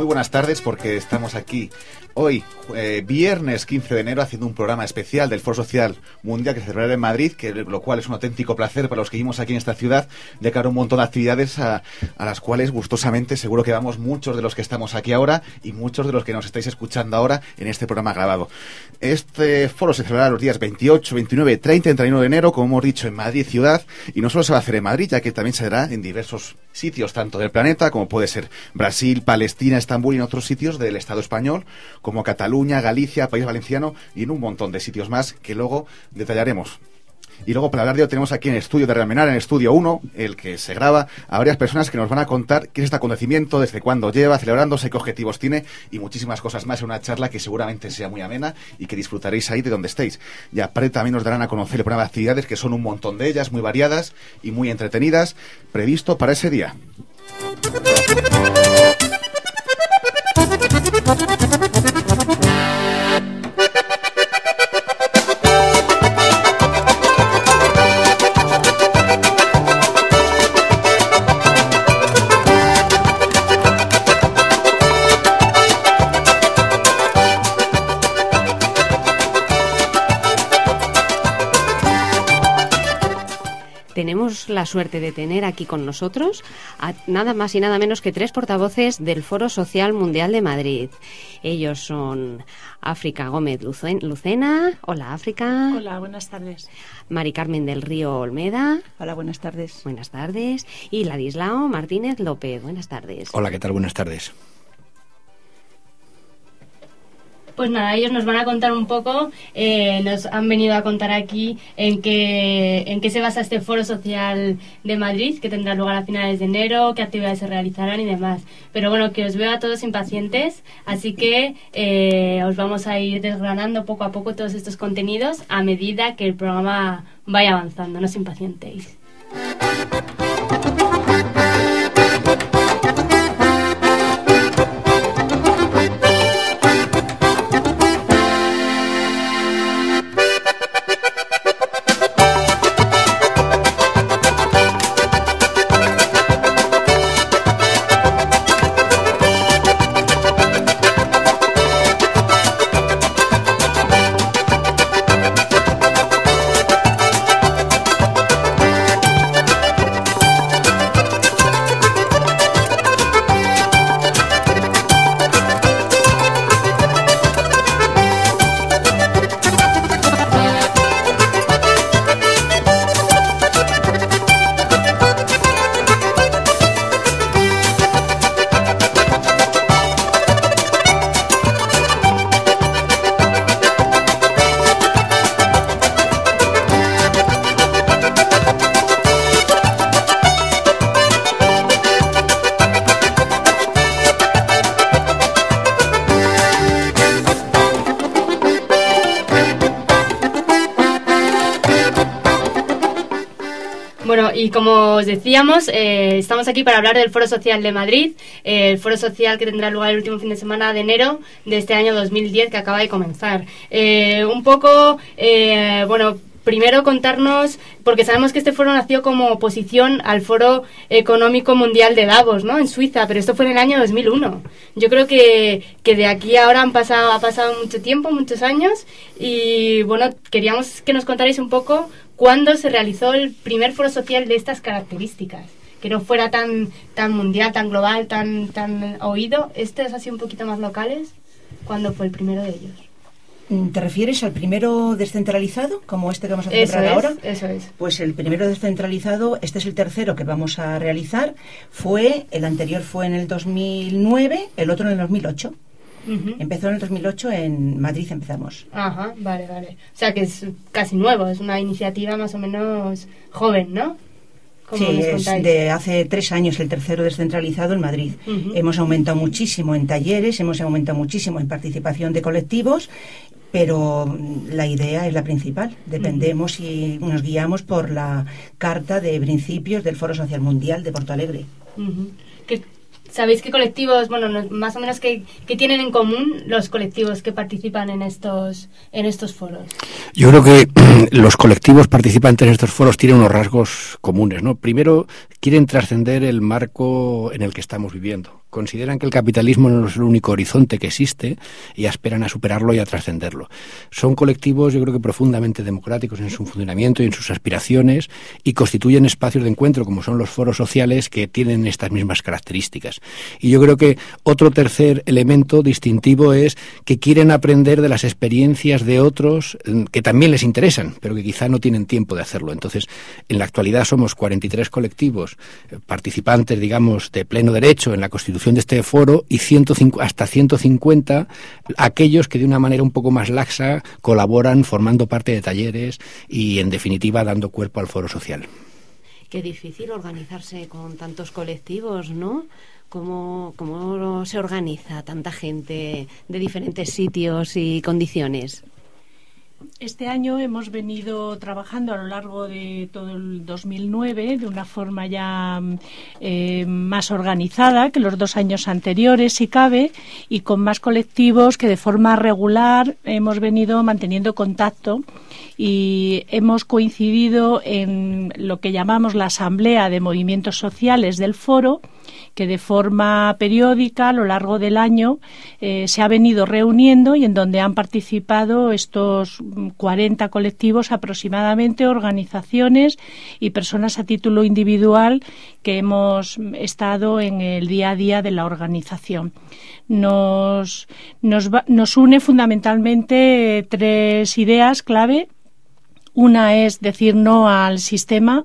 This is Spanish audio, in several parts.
buenas tardes porque estamos aquí hoy, viernes 15 de enero, haciendo un programa especial del Foro Social Mundial que se celebrará en Madrid, lo cual es un auténtico placer para los que vivimos aquí en esta ciudad, de cara a un montón de actividades a las cuales gustosamente seguro que vamos muchos de los que estamos aquí ahora y muchos de los que nos estáis escuchando ahora en este programa grabado. Este foro se celebrará los días 28, 29, 30 y 31 de enero, como hemos dicho, en Madrid ciudad, y no solo se va a hacer en Madrid, ya que también se hará en diversos sitios, tanto del planeta como puede ser Brasil, Palestina, Estambul y en otros sitios del Estado español, como Cataluña, Galicia, País Valenciano y en un montón de sitios más que luego detallaremos. Y luego, para hablar de ello, tenemos aquí en el estudio de Radio Almenara, en el estudio 1, el que se graba, a varias personas que nos van a contar qué es este acontecimiento, desde cuándo lleva celebrándose, qué objetivos tiene y muchísimas cosas más en una charla que seguramente sea muy amena y que disfrutaréis ahí de donde estéis. Y aparte también nos darán a conocer el programa de actividades, que son un montón de ellas, muy variadas y muy entretenidas, previsto para ese día. Tenemos la suerte de tener aquí con nosotros a nada más y nada menos que 3 portavoces del Foro Social Mundial de Madrid. Ellos son África Gómez Lucena. Hola, África. Hola, buenas tardes. Mari Carmen del Río Olmeda. Hola, buenas tardes. Buenas tardes. Y Ladislao Martínez López. Buenas tardes. Hola, ¿qué tal? Buenas tardes. Pues nada, ellos nos van a contar un poco, nos han venido a contar aquí en qué se basa este Foro Social de Madrid, que tendrá lugar a finales de enero, qué actividades se realizarán y demás. Pero bueno, que os veo a todos impacientes, así que os vamos a ir desgranando poco a poco todos estos contenidos a medida que el programa vaya avanzando. No os impacientéis. Y como os decíamos, estamos aquí para hablar del Foro Social de Madrid, el Foro Social que tendrá lugar el último fin de semana de enero de este año 2010 que acaba de comenzar. Primero contarnos, porque sabemos que este foro nació como oposición al Foro Económico Mundial de Davos, ¿no?, en Suiza, pero esto fue en el año 2001. Yo creo que de aquí a ahora ha pasado mucho tiempo, muchos años, y bueno, queríamos que nos contarais un poco cuándo se realizó el primer foro social de estas características, que no fuera tan mundial, tan global, tan oído. ¿Estos así un poquito más locales? ¿Cuándo fue el primero de ellos? ¿Te refieres al primero descentralizado, como este que vamos a celebrar ahora? Eso es. Pues el primero descentralizado, este es el tercero que vamos a realizar. El anterior fue en el 2009, el otro en el 2008. Uh-huh. Empezó en el 2008, en Madrid empezamos. Ajá, vale. O sea que es casi nuevo, es una iniciativa más o menos joven, ¿no? Sí, es de hace 3 años el tercero descentralizado en Madrid. Uh-huh. Hemos aumentado muchísimo en talleres, hemos aumentado muchísimo en participación de colectivos, pero la idea es la principal. Dependemos y nos guiamos por la Carta de Principios del Foro Social Mundial de Porto Alegre. Uh-huh. ¿Sabéis qué colectivos, más o menos qué tienen en común los colectivos que participan en estos foros? Yo creo que los colectivos participantes en estos foros tienen unos rasgos comunes, ¿no? Primero, quieren trascender el marco en el que estamos viviendo. consideran que el capitalismo no es el único horizonte que existe y aspiran a superarlo y a trascenderlo. Son colectivos, yo creo que profundamente democráticos en su funcionamiento y en sus aspiraciones, y constituyen espacios de encuentro, como son los foros sociales, que tienen estas mismas características. Y yo creo que otro tercer elemento distintivo es que quieren aprender de las experiencias de otros que también les interesan, pero que quizá no tienen tiempo de hacerlo. Entonces, en la actualidad somos 43 colectivos participantes, digamos, de pleno derecho en la constitución de este foro, y hasta 150 aquellos que de una manera un poco más laxa colaboran formando parte de talleres y, en definitiva, dando cuerpo al foro social. Qué difícil organizarse con tantos colectivos, ¿no? ¿Cómo se organiza tanta gente de diferentes sitios y condiciones? Este año hemos venido trabajando a lo largo de todo el 2009 de una forma ya más organizada que los 2 años anteriores, si cabe, y con más colectivos que de forma regular hemos venido manteniendo contacto, y hemos coincidido en lo que llamamos la Asamblea de Movimientos Sociales del Foro, que de forma periódica a lo largo del año se ha venido reuniendo, y en donde han participado estos 40 colectivos aproximadamente, organizaciones y personas a título individual que hemos estado en el día a día de la organización. Nos une fundamentalmente 3 ideas clave. Una es decir no al sistema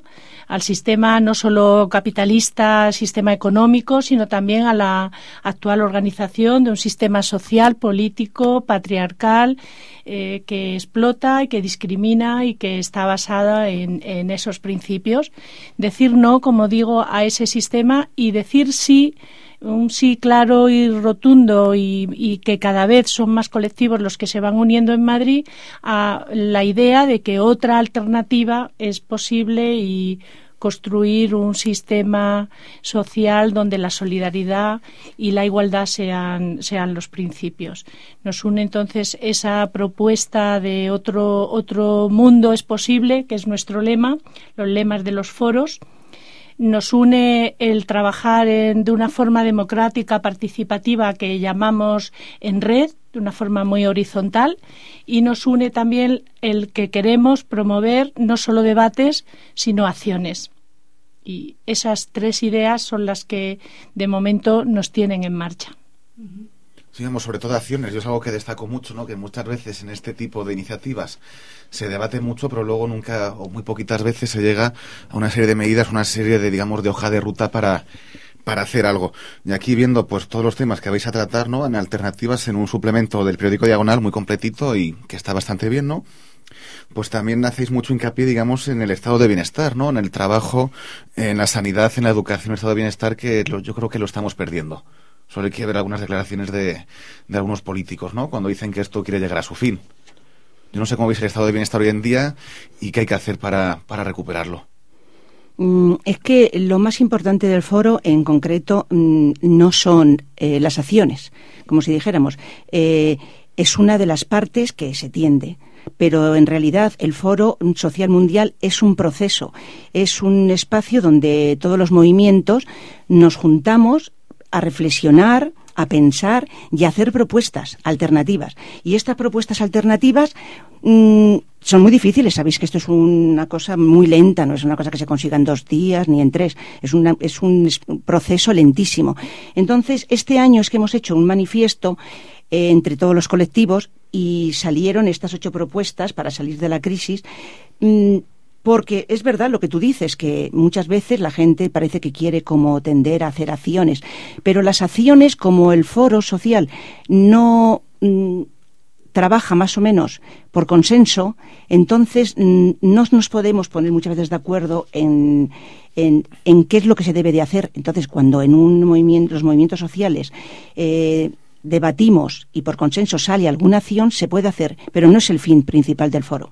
no solo capitalista, sistema económico, sino también a la actual organización de un sistema social, político, patriarcal, que explota y que discrimina y que está basada en esos principios. Decir no, como digo, a ese sistema, y decir sí, un sí claro y rotundo, y que cada vez son más colectivos los que se van uniendo en Madrid a la idea de que otra alternativa es posible, y construir un sistema social donde la solidaridad y la igualdad sean los principios. Nos une entonces esa propuesta de otro mundo es posible, que es nuestro lema, los lemas de los foros. Nos une el trabajar de una forma democrática, participativa, que llamamos en red, de una forma muy horizontal, y nos une también el que queremos promover no solo debates, sino acciones. Y esas 3 ideas son las que de momento nos tienen en marcha. Sí, vamos, sobre todo acciones. Yo es algo que destaco mucho, ¿no? Que muchas veces en este tipo de iniciativas se debate mucho, pero luego nunca o muy poquitas veces se llega a una serie de medidas, una serie de, digamos, de hoja de ruta para hacer algo. Y aquí viendo pues todos los temas que vais a tratar, ¿no? En alternativas, en un suplemento del periódico Diagonal muy completito y que está bastante bien, ¿no? Pues también hacéis mucho hincapié, digamos, en el estado de bienestar, ¿no? En el trabajo, en la sanidad, en la educación, el estado de bienestar, que yo creo que lo estamos perdiendo. Solo hay que ver algunas declaraciones de algunos políticos, ¿no? Cuando dicen que esto quiere llegar a su fin. Yo no sé cómo veis el estado de bienestar hoy en día y qué hay que hacer para recuperarlo. Es que lo más importante del foro, en concreto, no son las acciones, como si dijéramos. Es una de las partes que se tiende. Pero en realidad el Foro Social Mundial es un proceso, es un espacio donde todos los movimientos nos juntamos a reflexionar, a pensar y a hacer propuestas alternativas. Y estas propuestas alternativas son muy difíciles. Sabéis que esto es una cosa muy lenta, no es una cosa que se consiga en 2 días ni en 3. Es un proceso lentísimo. Entonces, este año es que hemos hecho un manifiesto entre todos los colectivos, y salieron estas 8 propuestas para salir de la crisis, porque es verdad lo que tú dices, que muchas veces la gente parece que quiere como tender a hacer acciones, pero las acciones, como el foro social no trabaja más o menos por consenso, entonces no nos podemos poner muchas veces de acuerdo en qué es lo que se debe de hacer. Entonces, cuando en los movimientos sociales debatimos y por consenso sale alguna acción, se puede hacer, pero no es el fin principal del foro.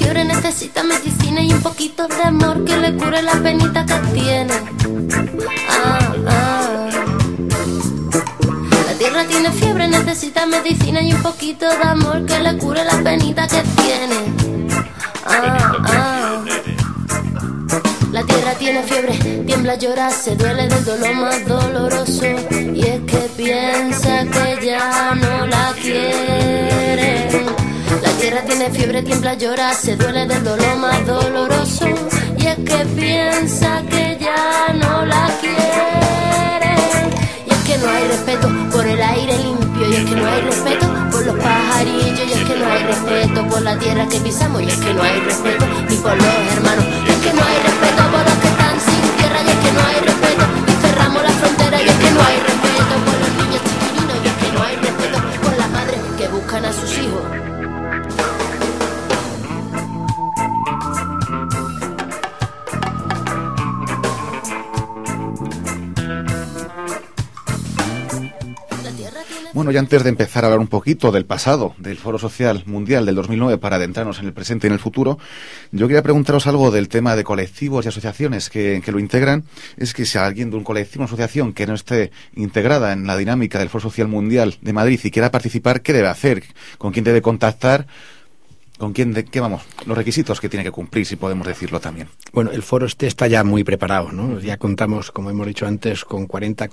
fiebre necesita medicina y un poquito de amor que le cure la penita que tiene. La tierra tiene fiebre, necesita medicina y un poquito de amor que le cure la penita que tiene. La tierra tiene fiebre, tiembla, llora, se duele del dolor más doloroso. Y es que piensa que ya no la quieren. La tierra tiene fiebre, tiembla, llora, se duele del dolor más doloroso. Y es que piensa que ya no la quieren. Y es que no hay respeto por el aire limpio. Y es que no hay respeto por los pajarillos. Y es que no hay respeto por la tierra que pisamos. Y es que no hay respeto ni por los hermanos. Y es que no hay respeto por los que están sin tierra. Y es que no hay respeto y cerramos la frontera. Y es que no hay respeto por los niños chiquilinos. Y es que no hay respeto por las madres que buscan a sus hijos. Bueno, y antes de empezar a hablar un poquito del pasado, del Foro Social Mundial del 2009, para adentrarnos en el presente y en el futuro, yo quería preguntaros algo del tema de colectivos y asociaciones que lo integran. Es que si alguien de un colectivo o una asociación que no esté integrada en la dinámica del Foro Social Mundial de Madrid y quiera participar, ¿qué debe hacer? ¿Con quién debe contactar? ¿Con quién, los requisitos que tiene que cumplir, si podemos decirlo también? Bueno, el foro está ya muy preparado, ¿no? Ya contamos, como hemos dicho antes, con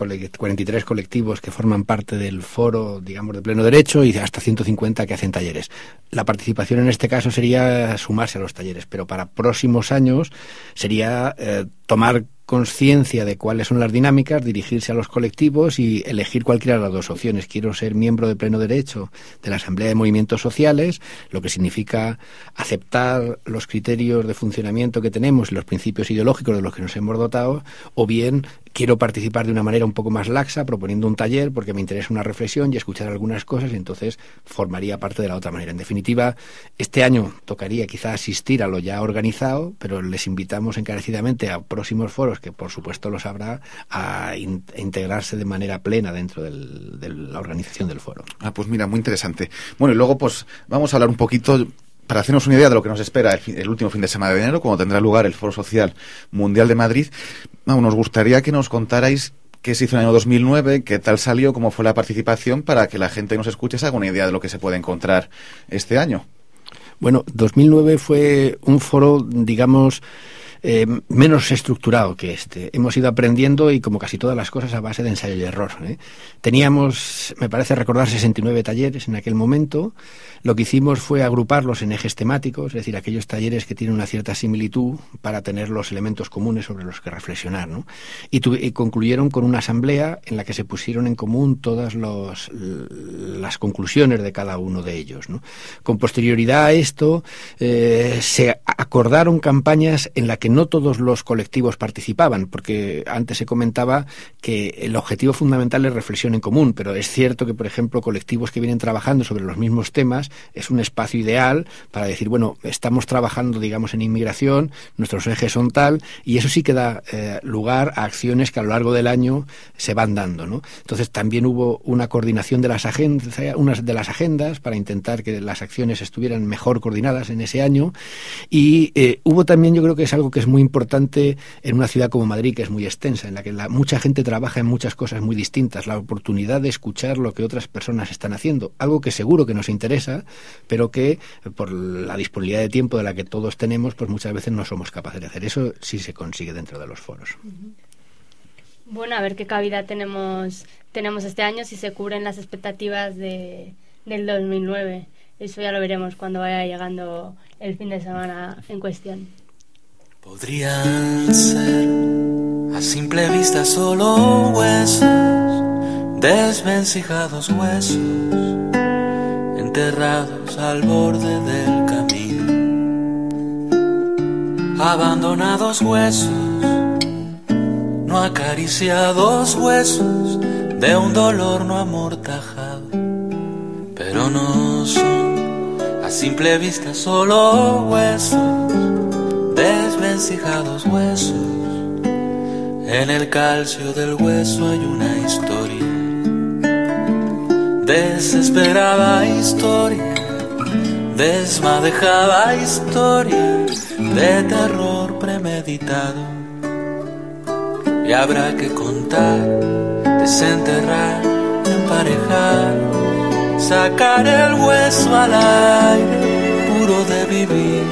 43 colectivos que forman parte del foro, digamos, de pleno derecho y hasta 150 que hacen talleres. La participación en este caso sería sumarse a los talleres, pero para próximos años sería tomar conciencia de cuáles son las dinámicas, dirigirse a los colectivos y elegir cualquiera de las dos opciones. Quiero ser miembro de pleno derecho de la Asamblea de Movimientos Sociales, lo que significa aceptar los criterios de funcionamiento que tenemos y los principios ideológicos de los que nos hemos dotado, o bien quiero participar de una manera un poco más laxa, proponiendo un taller porque me interesa una reflexión y escuchar algunas cosas, y entonces formaría parte de la otra manera. En definitiva, este año tocaría quizá asistir a lo ya organizado, pero les invitamos encarecidamente a próximos foros, que por supuesto los habrá, a integrarse de manera plena dentro de la organización del foro. Pues mira, muy interesante. Bueno, y luego pues vamos a hablar un poquito, para hacernos una idea de lo que nos espera el último fin de semana de enero, cuando tendrá lugar el Foro Social Mundial de Madrid. Nos gustaría que nos contarais qué se hizo en el año 2009, qué tal salió, cómo fue la participación, para que la gente que nos escuche se haga una idea de lo que se puede encontrar este año. Bueno, 2009 fue un foro, digamos, menos estructurado que este. Hemos ido aprendiendo, y como casi todas las cosas, a base de ensayo y error, ¿eh? Teníamos, me parece recordar, 69 talleres en aquel momento. Lo que hicimos fue agruparlos en ejes temáticos, es decir, aquellos talleres que tienen una cierta similitud para tener los elementos comunes sobre los que reflexionar, ¿no? Y concluyeron con una asamblea en la que se pusieron en común todas las conclusiones de cada uno de ellos, ¿no? Con posterioridad a esto, se acordaron campañas en las que no todos los colectivos participaban, porque antes se comentaba que el objetivo fundamental es reflexión en común, pero es cierto que, por ejemplo, colectivos que vienen trabajando sobre los mismos temas es un espacio ideal para decir, bueno, estamos trabajando, digamos, en inmigración, nuestros ejes son tal, y eso sí que da lugar a acciones que a lo largo del año se van dando, ¿no? Entonces también hubo una coordinación de las agendas para intentar que las acciones estuvieran mejor coordinadas en ese año, y hubo también, yo creo que es algo que es muy importante en una ciudad como Madrid, que es muy extensa, en la que mucha gente trabaja en muchas cosas muy distintas, la oportunidad de escuchar lo que otras personas están haciendo, algo que seguro que nos interesa, pero que por la disponibilidad de tiempo de la que todos tenemos, pues muchas veces no somos capaces de hacer. Eso sí se consigue dentro de los foros. Bueno, a ver qué cabida tenemos este año, si se cubren las expectativas del 2009. Eso ya lo veremos cuando vaya llegando el fin de semana en cuestión. Podrían ser a simple vista solo huesos, desvencijados huesos, enterrados al borde del camino, abandonados huesos, no acariciados huesos de un dolor no amortajado, pero no son a simple vista solo huesos, desvencijados huesos. En el calcio del hueso hay una historia, desesperada historia desmadejada historia de terror premeditado. Y habrá que contar, desenterrar, emparejar, sacar el hueso al aire puro de vivir.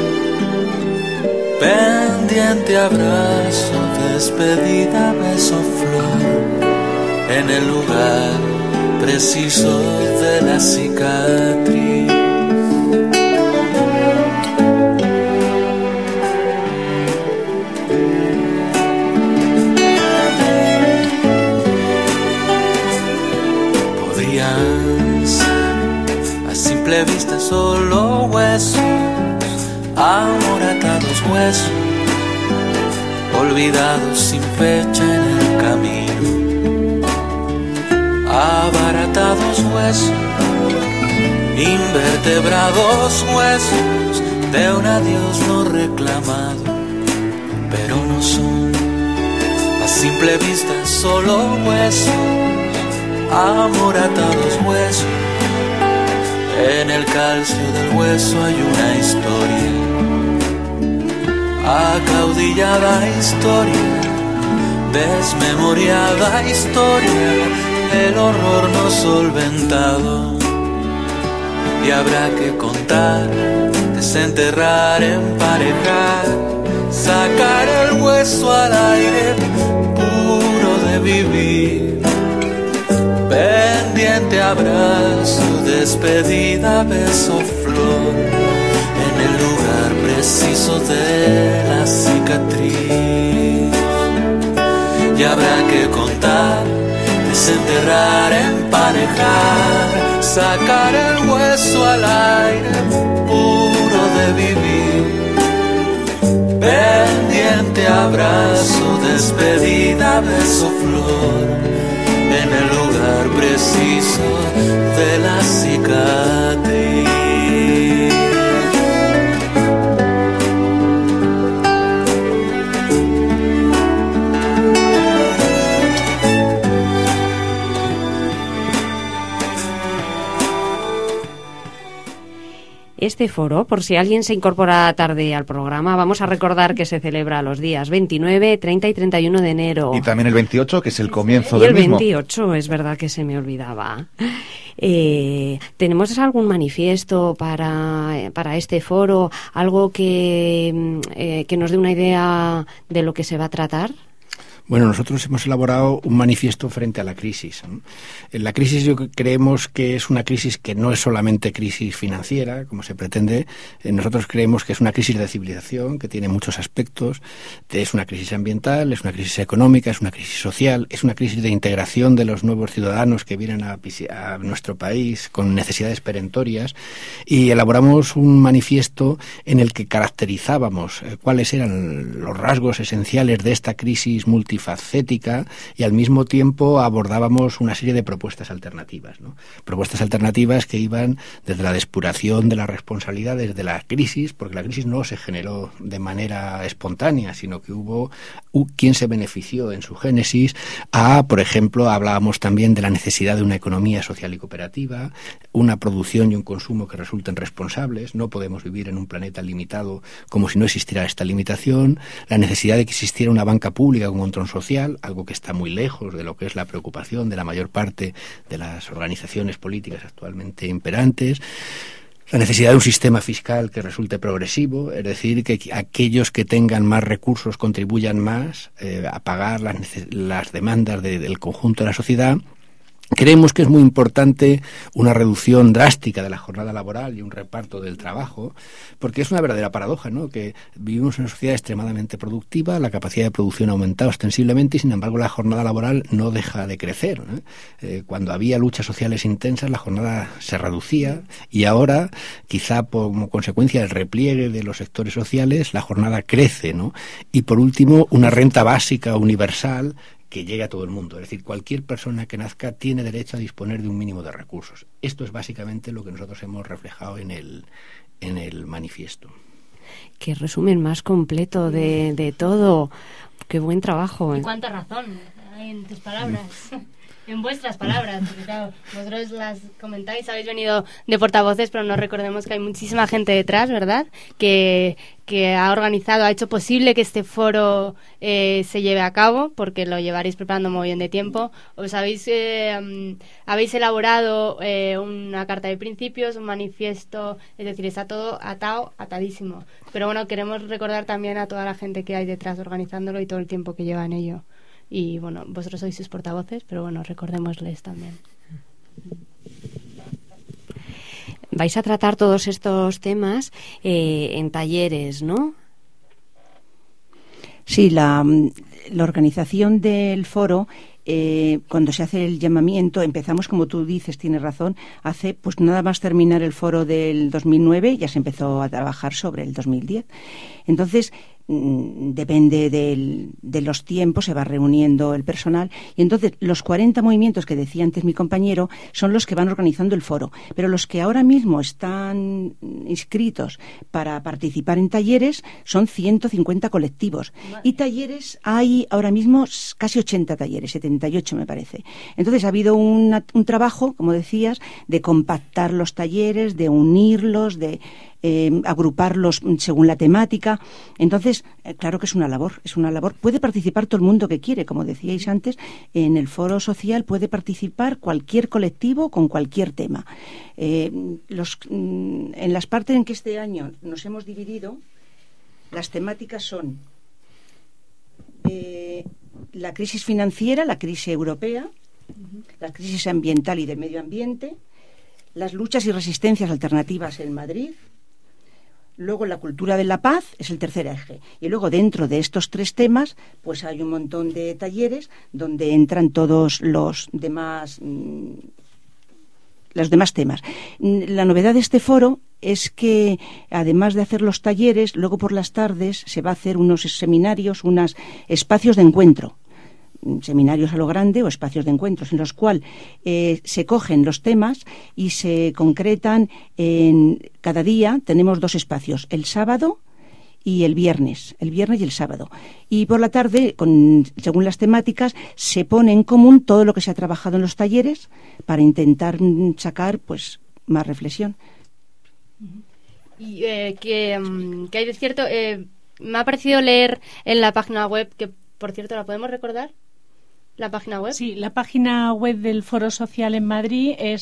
Pendiente, abrazo, despedida, beso, flor, en el lugar preciso de la cicatriz. Podrían ser a simple vista solo huesos, amoratados huesos, olvidados sin fecha en el camino, abaratados huesos, invertebrados huesos de un adiós no reclamado, pero no son a simple vista solo huesos, amoratados huesos. En el calcio del hueso hay una historia, acaudillada historia, desmemoriada historia, el horror no solventado. Y habrá que contar, desenterrar, emparejar, sacar el hueso al aire puro de vivir. Pendiente, abrazo, despedida, beso, flor, en el lugar preciso de la cicatriz. Y habrá que contar, desenterrar, emparejar, sacar el hueso al aire puro de vivir. Pendiente, abrazo, despedida, beso, flor, en el lugar preciso de la cicatriz. Este foro, por si alguien se incorpora tarde al programa, vamos a recordar que se celebra los días 29, 30 y 31 de enero. Y también el 28, que es el comienzo del mismo. Y el 28, es verdad que se me olvidaba. ¿Tenemos algún manifiesto para este foro? ¿Algo que nos dé una idea de lo que se va a tratar? Bueno, nosotros hemos elaborado un manifiesto frente a la crisis. La crisis creemos que es una crisis que no es solamente crisis financiera, como se pretende. Nosotros creemos que es una crisis de civilización, que tiene muchos aspectos. Es una crisis ambiental, es una crisis económica, es una crisis social, es una crisis de integración de los nuevos ciudadanos que vienen a nuestro país con necesidades perentorias. Y elaboramos un manifiesto en el que caracterizábamos cuáles eran los rasgos esenciales de esta crisis multifacética y al mismo tiempo abordábamos una serie de propuestas alternativas, ¿no? Propuestas alternativas que iban desde la depuración de las responsabilidades de la crisis, porque la crisis no se generó de manera espontánea, sino que hubo quien se benefició en su génesis. Por ejemplo, hablábamos también de la necesidad de una economía social y cooperativa, una producción y un consumo que resulten responsables. No podemos vivir en un planeta limitado como si no existiera esta limitación. La necesidad de que existiera una banca pública con control social, algo que está muy lejos de lo que es la preocupación de la mayor parte de las organizaciones políticas actualmente imperantes. La necesidad de un sistema fiscal que resulte progresivo, es decir, que aquellos que tengan más recursos contribuyan más a pagar las demandas del conjunto de la sociedad. Creemos que es muy importante una reducción drástica de la jornada laboral y un reparto del trabajo, porque es una verdadera paradoja, ¿no? Que vivimos en una sociedad extremadamente productiva, la capacidad de producción ha aumentado ostensiblemente y, sin embargo, la jornada laboral no deja de crecer, ¿no? Cuando había luchas sociales intensas, la jornada se reducía y ahora, quizá como consecuencia del repliegue de los sectores sociales, la jornada crece, ¿no? Y, por último, una renta básica universal que llegue a todo el mundo. Es decir, cualquier persona que nazca tiene derecho a disponer de un mínimo de recursos. Esto es básicamente lo que nosotros hemos reflejado en el manifiesto. Qué resumen más completo de todo. Qué buen trabajo. Y cuánta razón hay en tus palabras. En vuestras palabras, porque claro, vosotros las comentáis, habéis venido de portavoces, pero no recordemos que hay muchísima gente detrás, ¿verdad? Que ha organizado, ha hecho posible que este foro se lleve a cabo, porque lo llevaréis preparando muy bien de tiempo. Os habéis elaborado una carta de principios, un manifiesto, es decir, está todo atadísimo. Pero bueno, queremos recordar también a toda la gente que hay detrás organizándolo y todo el tiempo que lleva en ello. Y bueno, vosotros sois sus portavoces, pero bueno, recordémosles también. Vais a tratar todos estos temas en talleres, ¿no? Sí, la organización del foro, cuando se hace el llamamiento, empezamos, como tú dices, tienes razón, hace pues nada más terminar el foro del 2009, ya se empezó a trabajar sobre el 2010. Entonces, depende de los tiempos, se va reuniendo el personal y entonces los 40 movimientos que decía antes mi compañero son los que van organizando el foro, pero los que ahora mismo están inscritos para participar en talleres son 150 colectivos y talleres hay ahora mismo casi 80 talleres, 78 me parece. Entonces ha habido un trabajo, como decías, de compactar los talleres, de unirlos, de agruparlos según la temática. Entonces, claro que es una labor. Puede participar todo el mundo que quiere, como decíais antes, en el foro social puede participar cualquier colectivo con cualquier tema. En las partes en que este año nos hemos dividido, las temáticas son la crisis financiera, la crisis europea, la crisis ambiental y del medio ambiente, las luchas y resistencias alternativas en Madrid. Luego la cultura de la paz es el tercer eje. Y luego dentro de estos tres temas pues hay un montón de talleres donde entran todos los demás temas. La novedad de este foro es que además de hacer los talleres, luego por las tardes se va a hacer unos seminarios, unos espacios de encuentro. Seminarios a lo grande o espacios de encuentros en los cuales se cogen los temas y se concretan cada día. Tenemos 2 espacios, el sábado y el viernes y el sábado, y por la tarde, según las temáticas, se pone en común todo lo que se ha trabajado en los talleres para intentar sacar pues más reflexión. Y que hay de cierto, me ha parecido leer en la página web, que por cierto la podemos recordar, la página web. Sí, la página web del Foro Social en Madrid es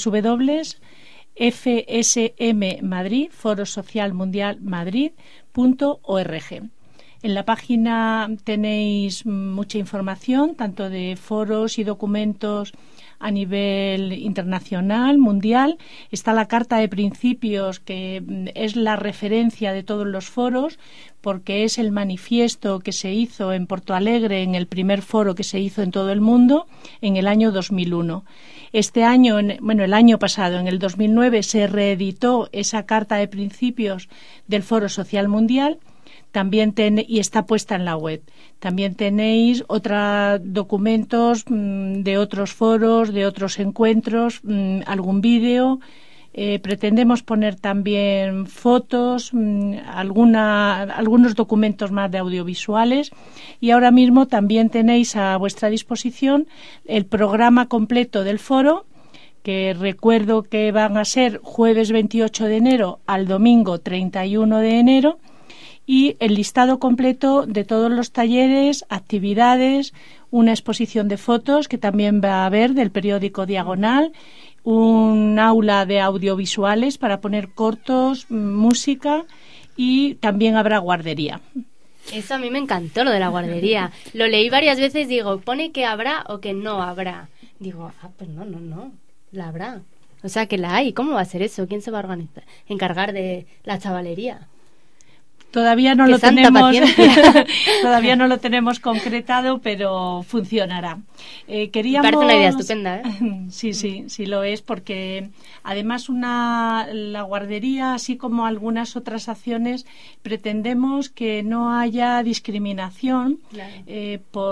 www.fsmmadrid, Foro Social Mundial Madrid.org. En la página tenéis mucha información, tanto de foros y documentos a nivel internacional, mundial. Está la Carta de Principios, que es la referencia de todos los foros, porque es el manifiesto que se hizo en Porto Alegre, en el primer foro que se hizo en todo el mundo, en el año 2001. Este año, el año pasado, en el 2009, se reeditó esa Carta de Principios del Foro Social Mundial, y está puesta en la web. También tenéis otros documentos de otros foros, de otros encuentros, algún vídeo. Pretendemos poner también fotos, algunos documentos más de audiovisuales, y ahora mismo también tenéis a vuestra disposición el programa completo del foro, que recuerdo que van a ser jueves 28 de enero al domingo 31 de enero, y el listado completo de todos los talleres, actividades, una exposición de fotos que también va a haber del periódico Diagonal, un aula de audiovisuales para poner cortos, música, y también habrá guardería. Eso a mí me encantó, lo de la guardería. Lo leí varias veces, digo, pone que habrá o que no habrá. Digo, pues no, la habrá. O sea, que la hay. ¿Cómo va a ser eso? ¿Quién se va a encargar de la chavalería? Todavía no lo tenemos, todavía no lo tenemos concretado, pero funcionará. Queríamos... Me parece una idea estupenda, ¿eh? Sí lo es, porque además la guardería, así como algunas otras acciones, pretendemos que no haya discriminación, claro,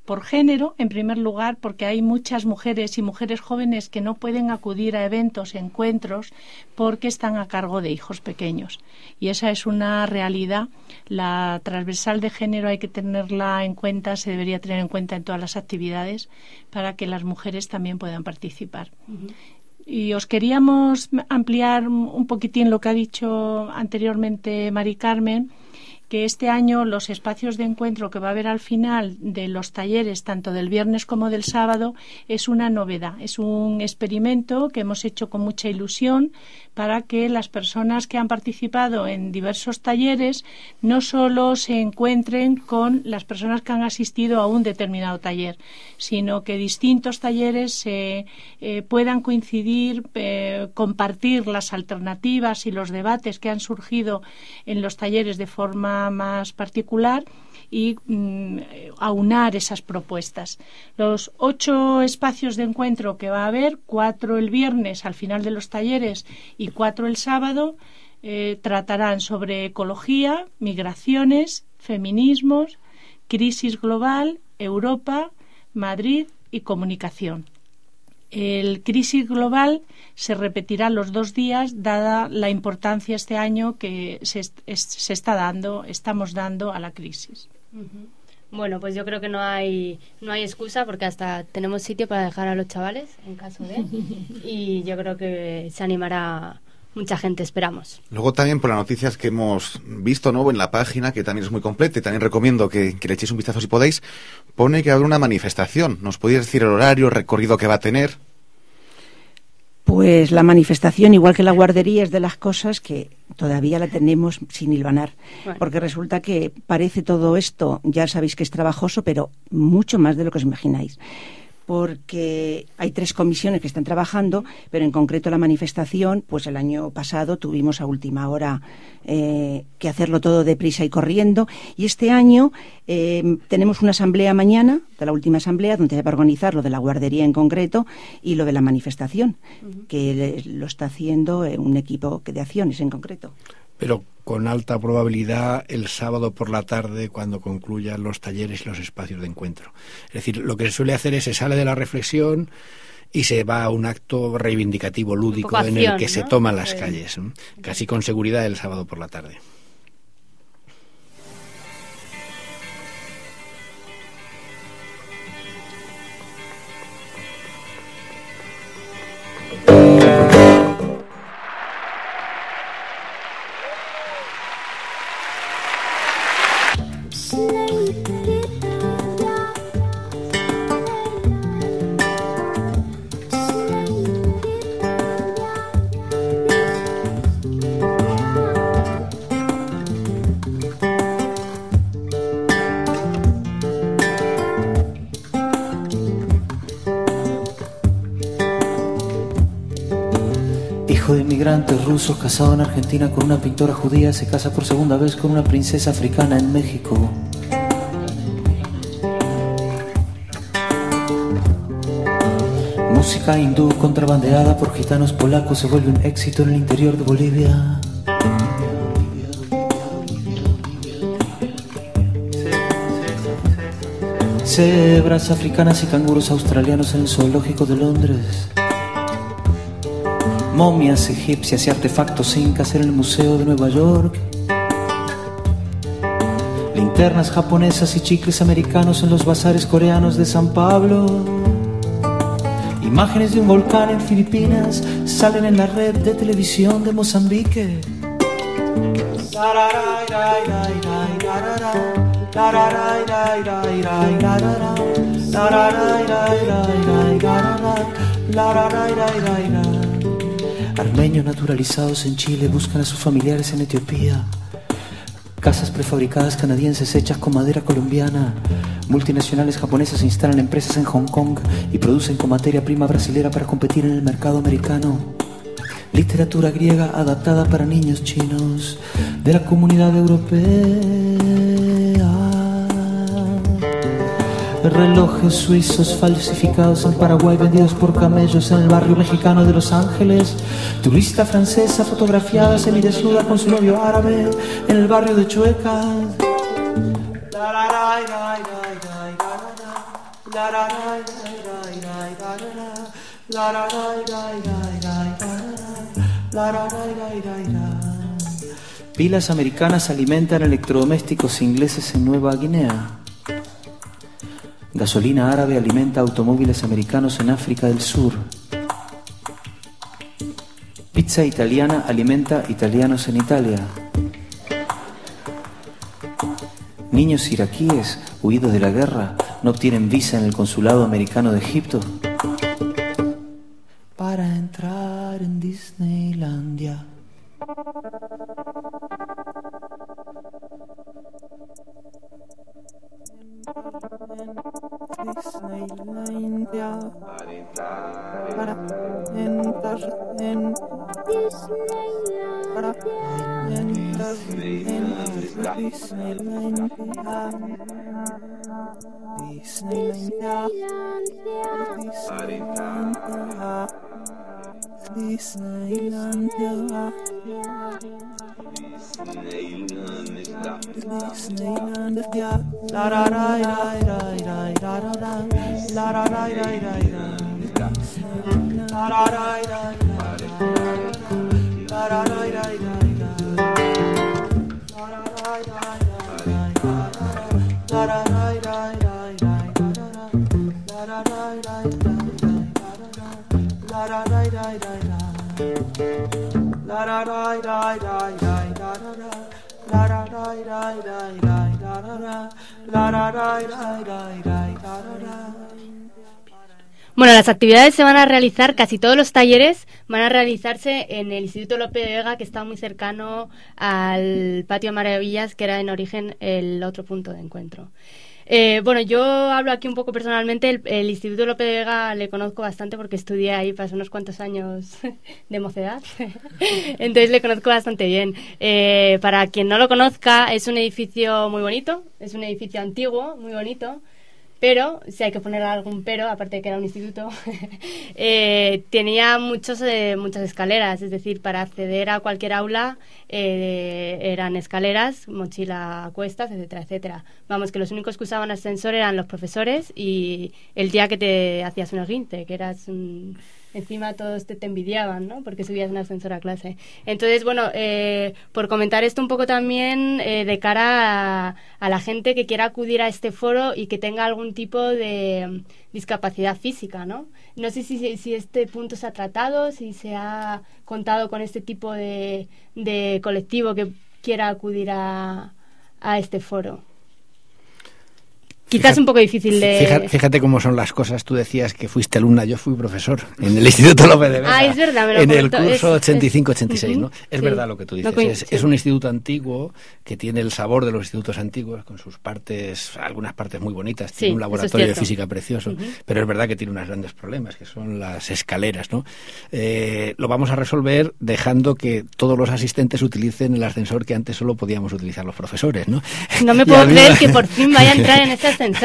por género, en primer lugar, porque hay muchas mujeres y mujeres jóvenes que no pueden acudir a eventos, encuentros, porque están a cargo de hijos pequeños. Y esa es una realidad. La transversal de género hay que tenerla en cuenta, se debería tener en cuenta en todas las actividades para que las mujeres también puedan participar. Y os queríamos ampliar un poquitín lo que ha dicho anteriormente Mari Carmen, que este año los espacios de encuentro que va a haber al final de los talleres, tanto del viernes como del sábado, es una novedad, es un experimento que hemos hecho con mucha ilusión para que las personas que han participado en diversos talleres no solo se encuentren con las personas que han asistido a un determinado taller, sino que distintos talleres puedan coincidir, compartir las alternativas y los debates que han surgido en los talleres de forma más particular y aunar esas propuestas. Los 8 espacios de encuentro que va a haber, 4 el viernes al final de los talleres y 4 el sábado, tratarán sobre ecología, migraciones, feminismos, crisis global, Europa, Madrid y comunicación. El crisis global se repetirá los 2 días, dada la importancia este año que estamos dando a la crisis. Bueno, pues yo creo que no hay excusa, porque hasta tenemos sitio para dejar a los chavales en caso de, y yo creo que se animará mucha gente, esperamos. Luego también por las noticias que hemos visto, ¿no?, en la página, que también es muy completa y también recomiendo que le echéis un vistazo si podéis, pone que va a haber una manifestación. ¿Nos podéis decir el horario, el recorrido que va a tener? Pues la manifestación, igual que la guardería, es de las cosas que todavía la tenemos sin hilvanar. Bueno. Porque resulta que parece todo esto, ya sabéis que es trabajoso, pero mucho más de lo que os imagináis. Porque hay 3 comisiones que están trabajando, pero en concreto la manifestación, pues el año pasado tuvimos a última hora que hacerlo todo deprisa y corriendo, y este año tenemos una asamblea mañana, de la última asamblea, donde se va a organizar lo de la guardería en concreto y lo de la manifestación, que lo está haciendo un equipo de acciones en concreto. Pero con alta probabilidad el sábado por la tarde, cuando concluyan los talleres y los espacios de encuentro. Es decir, lo que se suele hacer es se sale de la reflexión y se va a un acto reivindicativo, lúdico, en el que se toman las calles, casi con seguridad el sábado por la tarde. Ruso casado en Argentina con una pintora judía, se casa por segunda vez con una princesa africana en México. Música hindú contrabandeada por gitanos polacos se vuelve un éxito en el interior de Bolivia. Cebras africanas y canguros australianos en el zoológico de Londres. Momias egipcias y artefactos incas en el Museo de Nueva York. Linternas japonesas y chicles americanos en los bazares coreanos de San Pablo. Imágenes de un volcán en Filipinas salen en la red de televisión de Mozambique. Armenios naturalizados en Chile buscan a sus familiares en Etiopía. Casas prefabricadas canadienses hechas con madera colombiana. Multinacionales japonesas instalan empresas en Hong Kong y producen con materia prima brasilera para competir en el mercado americano. Literatura griega adaptada para niños chinos de la comunidad europea. Relojes suizos falsificados en Paraguay vendidos por camellos en el barrio mexicano de Los Ángeles. Turista francesa fotografiada semidesnuda con su novio árabe en el barrio de Chueca. Pilas americanas alimentan electrodomésticos ingleses en Nueva Guinea. Gasolina árabe alimenta automóviles americanos en África del Sur. Pizza italiana alimenta italianos en Italia. Niños iraquíes, huidos de la guerra, no obtienen visa en el consulado americano de Egipto para entrar en Disneylandia. Disneylandia, para entrar en Disneylandia, para entrar en Disneylandia, Disneylandia, Disneylandia, Disneylandia, la la la la la la la la la la la Bueno, las actividades se van a realizar, casi todos los talleres van a realizarse en el Instituto Lope de Vega, que está muy cercano al Patio Maravillas, que era en origen el otro punto de encuentro. Bueno, yo hablo aquí un poco personalmente. El Instituto Lope de Vega le conozco bastante porque estudié ahí, pasé unos cuantos años de mocedad, entonces le conozco bastante bien. Para quien no lo conozca, es un edificio muy bonito, es un edificio antiguo, muy bonito, pero, si hay que poner algún pero, aparte de que era un instituto, tenía muchas escaleras, es decir, para acceder a cualquier aula eran escaleras, mochila a cuestas, etcétera, etcétera. Vamos, que los únicos que usaban ascensor eran los profesores y el día que te hacías un esguince, que eras encima todos te envidiaban, ¿no? Porque subías un ascensor a clase. Entonces, bueno, por comentar esto un poco también de cara a la gente que quiera acudir a este foro y que tenga algún tipo de discapacidad física, ¿no? No sé si este punto se ha tratado, si se ha contado con este tipo de colectivo que quiera acudir a este foro. Quizás un poco difícil de... Fíjate cómo son las cosas. Tú decías que fuiste alumna, yo fui profesor en el Instituto Lope de Vega. Ah, es verdad, me lo en comentó. el curso 85-86, ¿no? Es verdad lo que tú dices. Sí. Es un instituto antiguo que tiene el sabor de los institutos antiguos, con sus partes, algunas partes muy bonitas. Tiene un laboratorio de física precioso, pero es verdad que tiene unos grandes problemas, que son las escaleras, ¿no? Lo vamos a resolver dejando que todos los asistentes utilicen el ascensor que antes solo podíamos utilizar los profesores, ¿no? No me puedo creer que por fin vaya a entrar en este ascensor.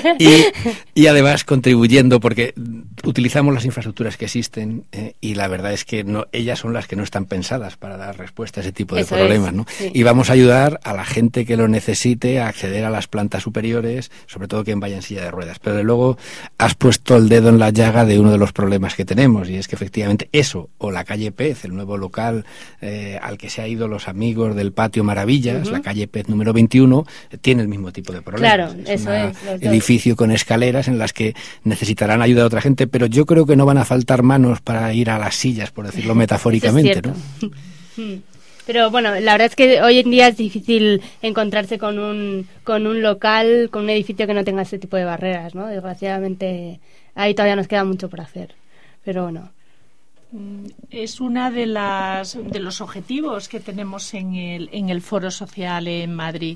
Y además contribuyendo, porque utilizamos las infraestructuras que existen y la verdad es que ellas son las que no están pensadas para dar respuesta a ese tipo de problemas, ¿no? Sí. Y vamos a ayudar a la gente que lo necesite a acceder a las plantas superiores, sobre todo quien vaya en silla de ruedas. Pero de luego has puesto el dedo en la llaga de uno de los problemas que tenemos, y es que efectivamente eso, o la calle Pez, el nuevo local al que se ha ido los amigos del Patio Maravillas, la calle Pez número 21, tiene el mismo tipo de problemas. Claro, eso es. Edificio con escaleras en las que necesitarán ayuda de otra gente, pero yo creo que no van a faltar manos para ir a las sillas, por decirlo metafóricamente, ¿no? Pero bueno, la verdad es que hoy en día es difícil encontrarse con un local, con un edificio que no tenga ese tipo de barreras, ¿no? Desgraciadamente ahí todavía nos queda mucho por hacer, pero bueno. Es una de los objetivos que tenemos en el Foro Social en Madrid.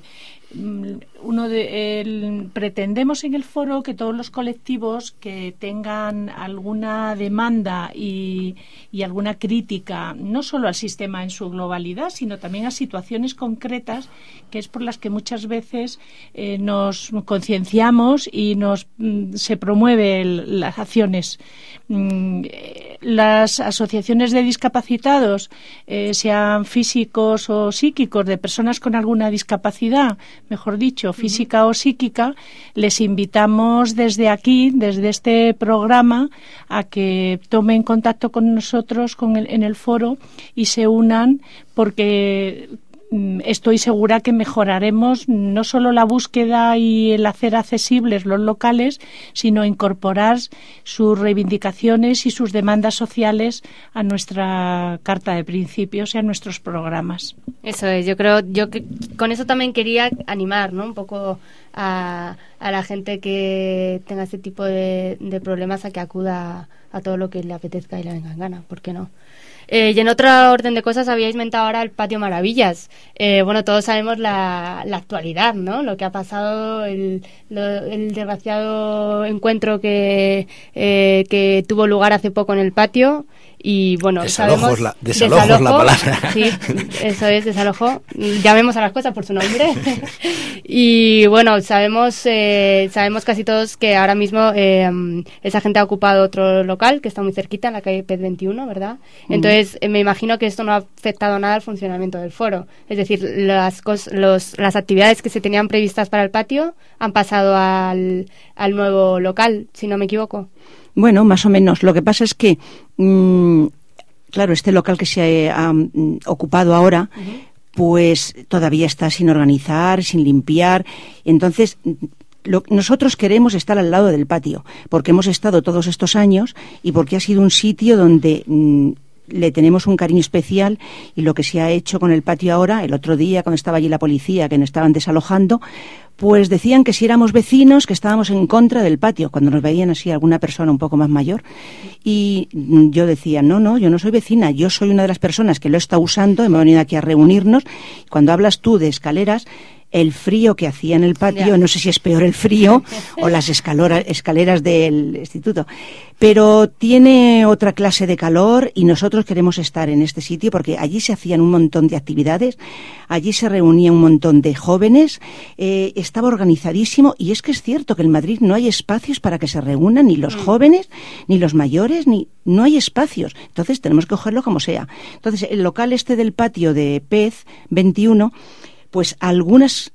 Pretendemos en el foro que todos los colectivos que tengan alguna demanda y alguna crítica, no solo al sistema en su globalidad, sino también a situaciones concretas, que es por las que muchas veces nos concienciamos y se promueven las acciones. Las asociaciones de discapacitados, sean físicos o psíquicos, de personas con alguna discapacidad, mejor dicho, física o psíquica, les invitamos desde aquí, desde este programa, a que tomen contacto con nosotros en el foro y se unan, porque estoy segura que mejoraremos no solo la búsqueda y el hacer accesibles los locales, sino incorporar sus reivindicaciones y sus demandas sociales a nuestra carta de principios y a nuestros programas. Eso es, yo que con eso también quería animar, ¿no?, un poco a la gente que tenga este tipo de problemas a que acuda a todo lo que le apetezca y le venga en gana, ¿por qué no? Y en otra orden de cosas habíais mentado ahora el Patio Maravillas. Bueno, todos sabemos la actualidad, ¿no? Lo que ha pasado, el desgraciado encuentro que tuvo lugar hace poco en el patio. Y bueno, desalojos la palabra. Sí, eso es, desalojo. Llamemos a las cosas por su nombre. Y bueno, sabemos casi todos que ahora mismo esa gente ha ocupado otro local que está muy cerquita, en la calle PET 21, ¿verdad? Entonces, me imagino que esto no ha afectado nada al funcionamiento del foro. Es decir, las actividades que se tenían previstas para el patio han pasado al nuevo local, si no me equivoco. Bueno, más o menos. Lo que pasa es que, claro, este local que se ha ocupado ahora, pues todavía está sin organizar, sin limpiar. Entonces, nosotros queremos estar al lado del patio, porque hemos estado todos estos años y porque ha sido un sitio donde le tenemos un cariño especial, y lo que se ha hecho con el patio ahora, el otro día cuando estaba allí la policía, que nos estaban desalojando, pues decían que si éramos vecinos, que estábamos en contra del patio, cuando nos veían así alguna persona un poco más mayor. Y yo decía, no, yo no soy vecina, yo soy una de las personas que lo está usando, hemos venido aquí a reunirnos. Cuando hablas tú de escaleras, el frío que hacía en el patio, no sé si es peor el frío o las escaleras del instituto, pero tiene otra clase de calor, y nosotros queremos estar en este sitio porque allí se hacían un montón de actividades, allí se reunía un montón de jóvenes, estaba organizadísimo, y es que es cierto que en Madrid no hay espacios para que se reúnan ni los jóvenes, ni los mayores, no hay espacios, entonces tenemos que cogerlo como sea. Entonces, el local este del patio de PEZ 21, pues algunos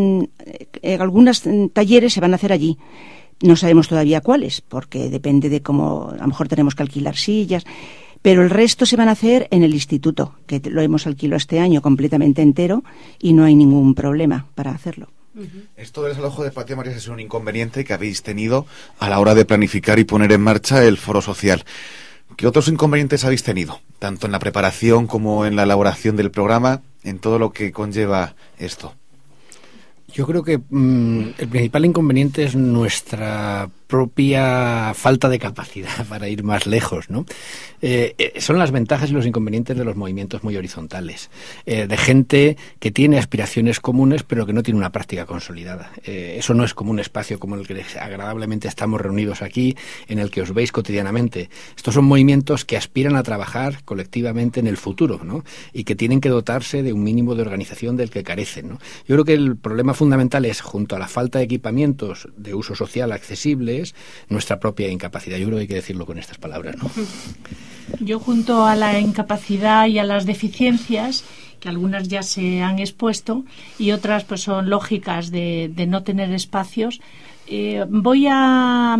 talleres se van a hacer allí. No sabemos todavía cuáles, porque depende de cómo, a lo mejor tenemos que alquilar sillas, pero el resto se van a hacer en el instituto, que lo hemos alquilado este año completamente entero y no hay ningún problema para hacerlo. Esto del desalojo de Patio Marías es un inconveniente que habéis tenido a la hora de planificar y poner en marcha el foro social. ¿Qué otros inconvenientes habéis tenido, tanto en la preparación como en la elaboración del programa, en todo lo que conlleva esto? Yo creo que el principal inconveniente es nuestra propia falta de capacidad para ir más lejos, ¿no? Son las ventajas y los inconvenientes de los movimientos muy horizontales, de gente que tiene aspiraciones comunes pero que no tiene una práctica consolidada. Eso no es como un espacio como el que agradablemente estamos reunidos aquí, en el que os veis cotidianamente. Estos son movimientos que aspiran a trabajar colectivamente en el futuro, ¿no? Y que tienen que dotarse de un mínimo de organización del que carecen, ¿no? Yo creo que el problema fundamental es, junto a la falta de equipamientos de uso social accesibles, nuestra propia incapacidad. Yo creo que hay que decirlo con estas palabras, ¿no? Yo, junto a la incapacidad y a las deficiencias, que algunas ya se han expuesto y otras pues son lógicas de no tener espacios, voy a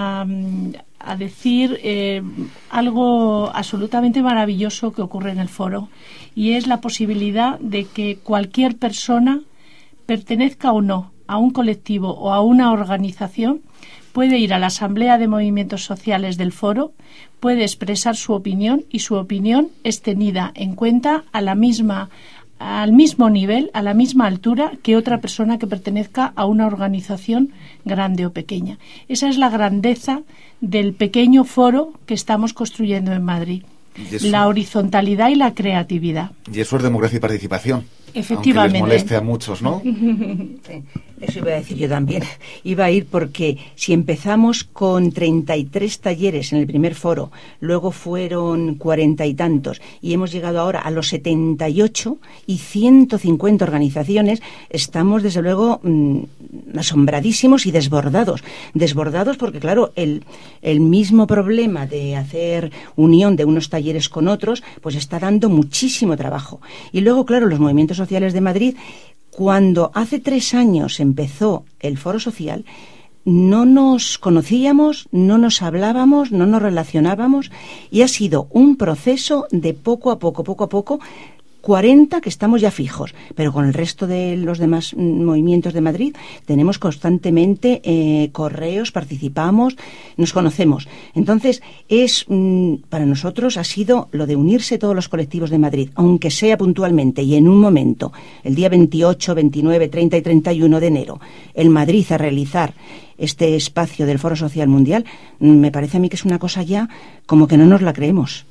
decir algo absolutamente maravilloso que ocurre en el foro, y es la posibilidad de que cualquier persona, pertenezca o no a un colectivo o a una organización, puede ir a la Asamblea de Movimientos Sociales del Foro, puede expresar su opinión, y su opinión es tenida en cuenta al mismo nivel, a la misma altura que otra persona que pertenezca a una organización grande o pequeña. Esa es la grandeza del pequeño foro que estamos construyendo en Madrid. La horizontalidad y la creatividad. Y eso es democracia y participación. Efectivamente. Aunque les moleste a muchos, ¿no? Sí, eso iba a decir yo también. Iba a ir porque si empezamos con 33 talleres en el primer foro, luego fueron 40 y tantos, y hemos llegado ahora a los 78 y 150 organizaciones, estamos desde luego asombradísimos y desbordados. Desbordados porque, claro, el mismo problema de hacer unión de unos talleres con otros, pues está dando muchísimo trabajo. Y luego, claro, los movimientos sociales Sociales de Madrid, cuando hace 3 años empezó el Foro Social, no nos conocíamos, no nos hablábamos, no nos relacionábamos, y ha sido un proceso de poco a poco, 40 que estamos ya fijos, pero con el resto de los demás movimientos de Madrid tenemos constantemente correos, participamos, nos conocemos. Entonces, para nosotros ha sido lo de unirse todos los colectivos de Madrid, aunque sea puntualmente y en un momento, el día 28, 29, 30 y 31 de enero, en Madrid a realizar este espacio del Foro Social Mundial, me parece a mí que es una cosa ya como que no nos la creemos.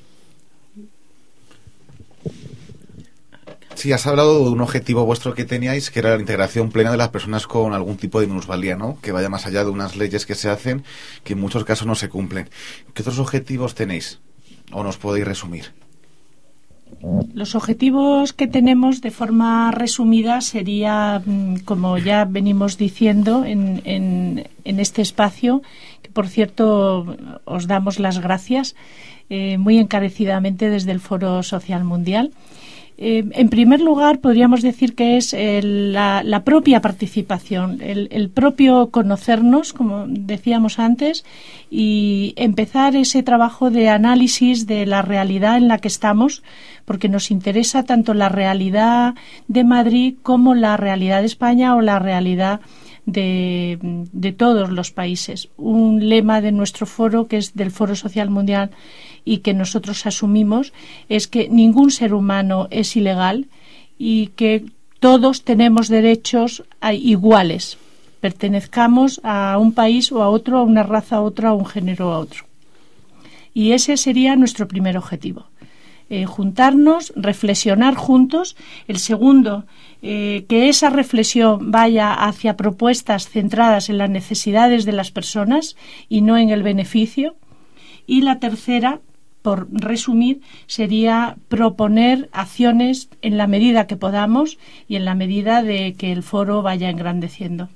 Sí, has hablado de un objetivo vuestro que teníais, que era la integración plena de las personas con algún tipo de minusvalía, ¿no? Que vaya más allá de unas leyes que se hacen, que en muchos casos no se cumplen. ¿Qué otros objetivos tenéis? ¿O nos podéis resumir? Los objetivos que tenemos, de forma resumida, sería, como ya venimos diciendo en este espacio, que por cierto os damos las gracias muy encarecidamente desde el Foro Social Mundial. En primer lugar, podríamos decir que es la propia participación, el propio conocernos, como decíamos antes, y empezar ese trabajo de análisis de la realidad en la que estamos, porque nos interesa tanto la realidad de Madrid como la realidad de España o la realidad de todos los países. Un lema de nuestro foro, que es del Foro Social Mundial y que nosotros asumimos, es que ningún ser humano es ilegal y que todos tenemos derechos iguales, pertenezcamos a un país o a otro, a una raza a otra, a un género a otro. Y ese sería nuestro primer objetivo. Juntarnos, reflexionar juntos. El segundo, que esa reflexión vaya hacia propuestas centradas en las necesidades de las personas y no en el beneficio. Y la tercera, por resumir, sería proponer acciones en la medida que podamos y en la medida de que el foro vaya engrandeciendo.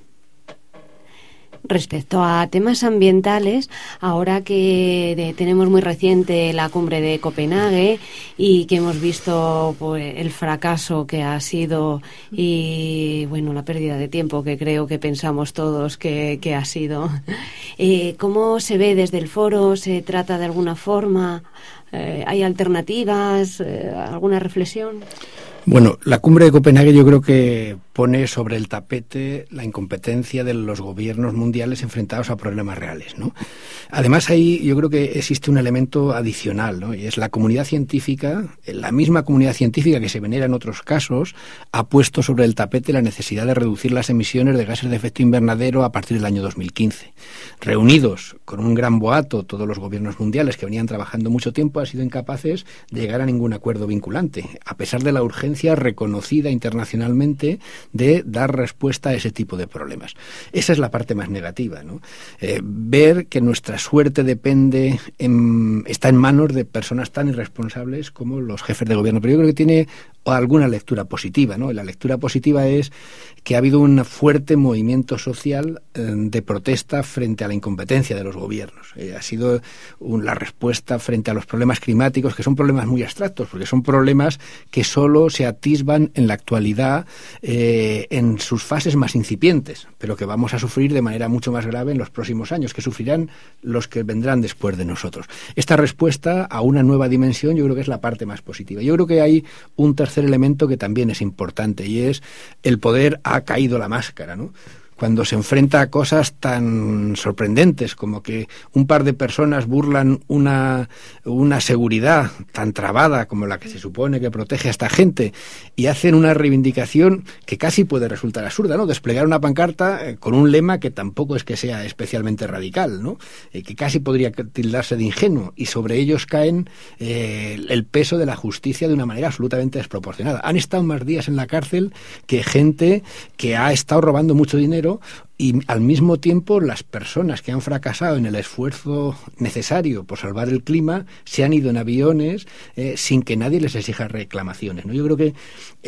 Respecto a temas ambientales, ahora que tenemos muy reciente la cumbre de Copenhague y que hemos visto pues, el fracaso que ha sido y bueno, la pérdida de tiempo que creo que pensamos todos que ha sido, ¿cómo se ve desde el foro? ¿Se trata de alguna forma? ¿Hay alternativas? ¿Alguna reflexión? Bueno, la cumbre de Copenhague yo creo que pone sobre el tapete la incompetencia de los gobiernos mundiales enfrentados a problemas reales, ¿no? Además, ahí yo creo que existe un elemento adicional, ¿no? Y es la comunidad científica, la misma comunidad científica que se venera en otros casos, ha puesto sobre el tapete la necesidad de reducir las emisiones de gases de efecto invernadero a partir del año 2015. Reunidos con un gran boato, todos los gobiernos mundiales que venían trabajando mucho tiempo han sido incapaces de llegar a ningún acuerdo vinculante, a pesar de la urgencia reconocida internacionalmente de dar respuesta a ese tipo de problemas. Esa es la parte más negativa, ¿no? Ver que nuestra suerte depende, está en manos de personas tan irresponsables como los jefes de gobierno. Pero yo creo que tiene alguna lectura positiva, ¿no? La lectura positiva es que ha habido un fuerte movimiento social de protesta frente a la incompetencia de los gobiernos. Ha sido la respuesta frente a los problemas climáticos, que son problemas muy abstractos, porque son problemas que solo se atisban en la actualidad en sus fases más incipientes, pero que vamos a sufrir de manera mucho más grave en los próximos años, que sufrirán los que vendrán después de nosotros. Esta respuesta a una nueva dimensión yo creo que es la parte más positiva. Yo creo que hay un tercer elemento que también es importante, y es el poder ha caído la máscara, ¿no? Cuando se enfrenta a cosas tan sorprendentes como que un par de personas burlan una seguridad tan trabada como la que se supone que protege a esta gente y hacen una reivindicación que casi puede resultar absurda, ¿no? Desplegar una pancarta con un lema que tampoco es que sea especialmente radical, ¿no? Que casi podría tildarse de ingenuo, y sobre ellos caen el peso de la justicia de una manera absolutamente desproporcionada. Han estado más días en la cárcel que gente que ha estado robando mucho dinero, y al mismo tiempo las personas que han fracasado en el esfuerzo necesario por salvar el clima se han ido en aviones sin que nadie les exija reclamaciones, ¿no? Yo creo que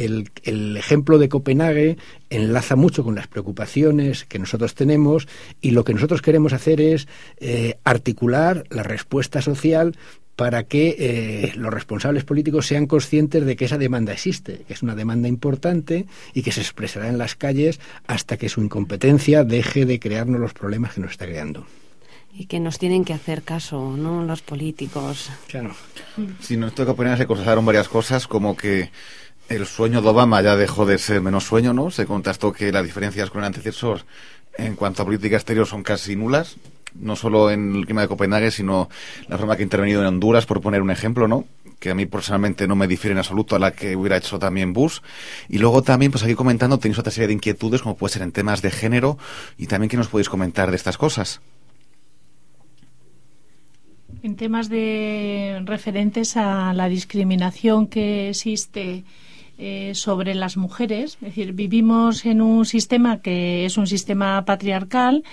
el ejemplo de Copenhague enlaza mucho con las preocupaciones que nosotros tenemos, y lo que nosotros queremos hacer es articular la respuesta social para que los responsables políticos sean conscientes de que esa demanda existe, que es una demanda importante y que se expresará en las calles hasta que su incompetencia deje de crearnos los problemas que nos está creando. Y que nos tienen que hacer caso, ¿no?, los políticos. Claro. Si no tengo que opinar, se constataron varias cosas, como que el sueño de Obama ya dejó de ser menos sueño, ¿no? Se contrastó que las diferencias con el antecesor en cuanto a política exterior son casi nulas, no solo en el clima de Copenhague, sino la forma que ha intervenido en Honduras, por poner un ejemplo, ¿no?, que a mí personalmente no me difiere en absoluto a la que hubiera hecho también Bush. Y luego también, pues aquí comentando, tenéis otra serie de inquietudes, como puede ser en temas de género, y también ¿qué nos podéis comentar de estas cosas? En temas de referentes a la discriminación que existe sobre las mujeres, es decir, vivimos en un sistema que es un sistema patriarcal,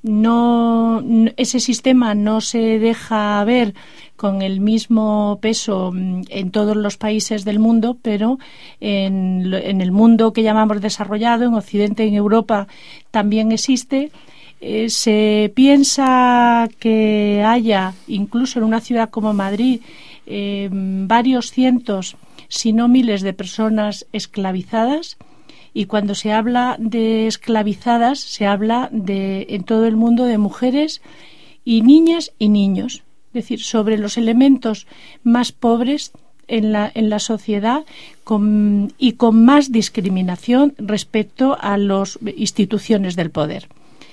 ese sistema no se deja ver con el mismo peso en todos los países del mundo, pero en el mundo que llamamos desarrollado, en Occidente, en Europa, también existe. Se piensa que haya, incluso en una ciudad como Madrid, varios cientos, si no miles de personas esclavizadas, y cuando se habla de esclavizadas se habla en todo el mundo de mujeres y niñas y niños, es decir, sobre los elementos más pobres en la sociedad y con más discriminación respecto a las instituciones del poder.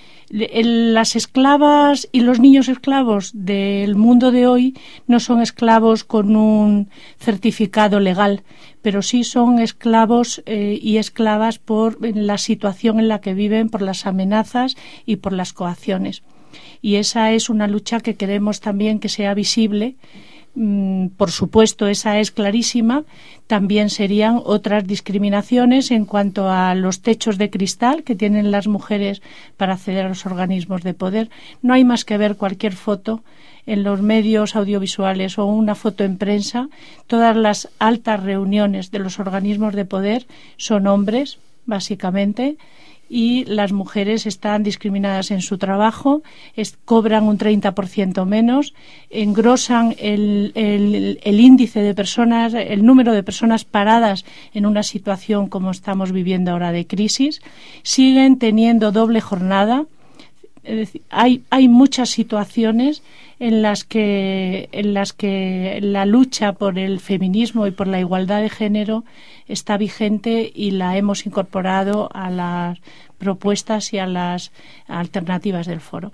Las esclavas y los niños esclavos del mundo de hoy no son esclavos con un certificado legal, pero sí son esclavos y esclavas por la situación en la que viven, por las amenazas y por las coacciones. Y esa es una lucha que queremos también que sea visible. Por supuesto, esa es clarísima. También serían otras discriminaciones en cuanto a los techos de cristal que tienen las mujeres para acceder a los organismos de poder. No hay más que ver cualquier foto en los medios audiovisuales o una foto en prensa. Todas las altas reuniones de los organismos de poder son hombres, básicamente, y las mujeres están discriminadas en su trabajo, cobran un 30% menos, engrosan el índice de personas, el número de personas paradas en una situación como estamos viviendo ahora de crisis, siguen teniendo doble jornada. Es decir, hay muchas situaciones en las que la lucha por el feminismo y por la igualdad de género está vigente y la hemos incorporado a las propuestas y a las alternativas del foro.